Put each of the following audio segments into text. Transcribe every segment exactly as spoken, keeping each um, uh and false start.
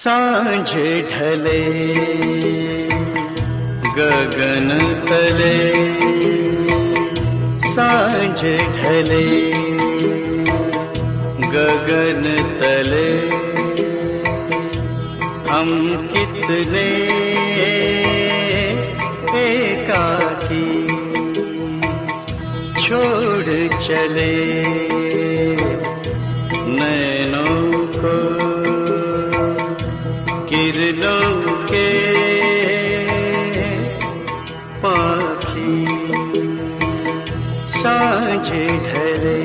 सांझ ढले गगन तले, सांझ ढले गगन तले, हम कितने एकाकी छोड़ चले नैनों को किरणों के पाखी। सांझ ढले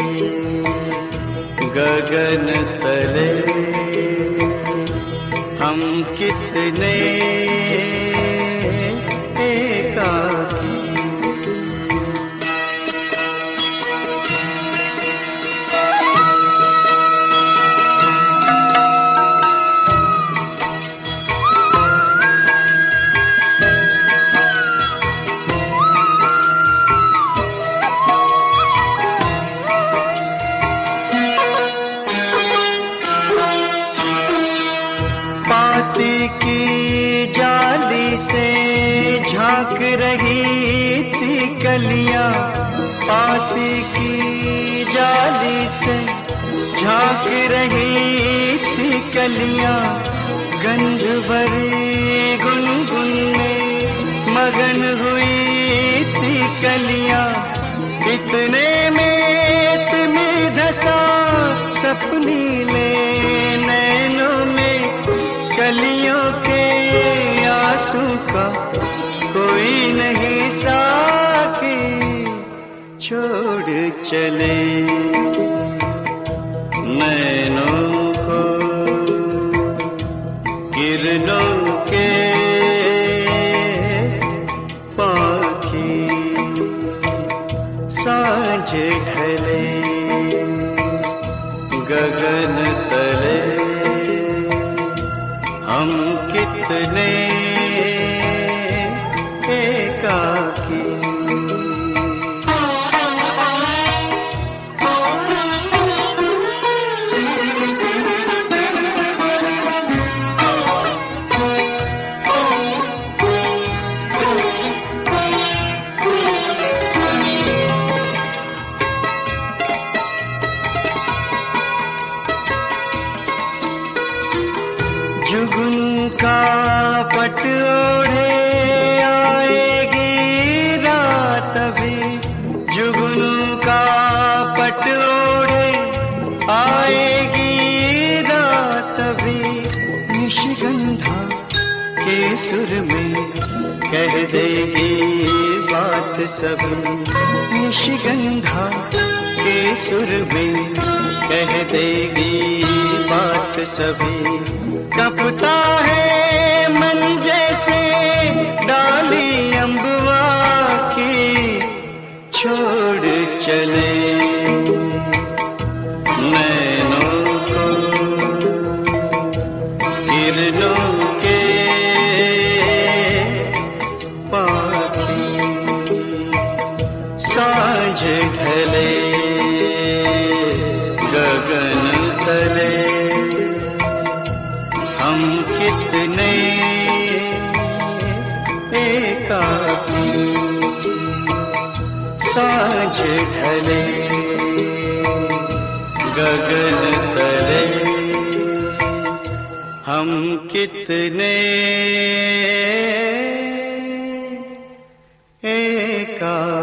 गगन तले, हम कितने एकाकी। पाती की जाली से झांक रही थी कलियां, पाती की जाली से झांक रही थी कलियां, गंध भरी गुनगुन में मगन हुई थी कलियां। इतने में तुम्हें धसा सपनी ले नैनों में, कलियों के आंसू का कोई नहीं साथी छोड़ चले नैनों को किरणों के पाखी। सांझ ढले गगन तले, हम कितने एकाकी। जुगनू का पट ओढ़े आएगी रात अभी, जुगनू का पट ओढ़े आएगी रात अभी। निशिगंधा के सुर में कह देगी बात सभी, निशिगंधा के सुर में कह देगी बात सभी। कपता है मन जैसे डाली अम्बवा की, छोड़ चले नैनों को किरणों के पाखी। सांझ ढले गगन तले, हम कितने एकाकी। सांझ ढले गगन तले, हम कितने एकाकी।